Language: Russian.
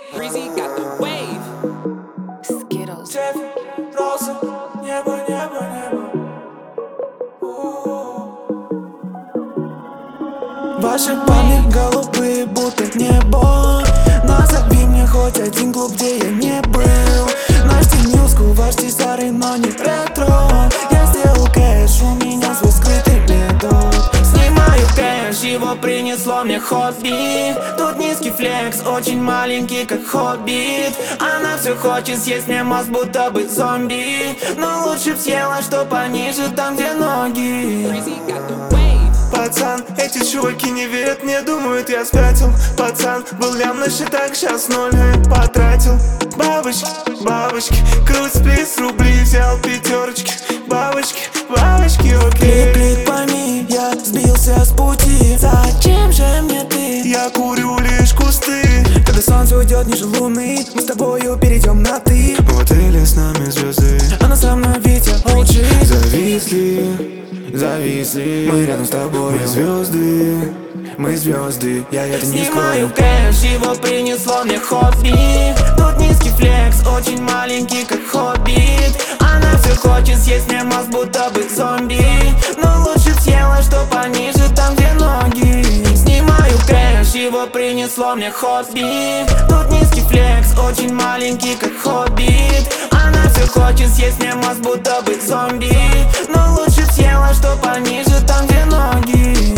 Breezy got the wave. Skittles. Роза, небо, небо, небо. Ваши парни голубые, будто небо. Назови мне хоть один клуб, где я не был. Нашти ньюску, вашти старый, но не ретро. Я сделал кэш, у меня свой скрытый метод. Снимаю кэш, его принесло мне хобби. Тут низкий флекс, очень маленький, как хоббит. Она все хочет съесть мне мозг, будто бы зомби. Но лучше б съела, что пониже, там где ноги. Breezy got the wave. Пацан, эти чуваки не верят мне, думают я спятил. Пацан, был лям на счетах, сейчас ноль потратил. Бабочки, бабочки, круть сплит, рубли взял пятерочки. Бабочки, бабочки, окей. Клик, пойми, я сбился с пути. Зачем же мне ты? Я курю лишь кусты. Когда солнце уйдет ниже луны, мы с тобою перейдем на ты. Вот или с нами звезды, она со мной ведь я OG. Зависли, мы рядом с тобой. Мы звезды, я это не скрою. Снимаю кэш, его принесло мне хобби. Тут низкий флекс, очень маленький, как хоббит. Она все хочет съесть мне мозг, будто бы зомби. Но лучше б съела, что пониже, там где ноги. Снимаю кэш, его принесло мне хобби. Тут низкий флекс, очень маленький, как хоббит. Она все хочет съесть мне мозг, будто бы зомби. Но лучше б съела, что пониже, там где ноги.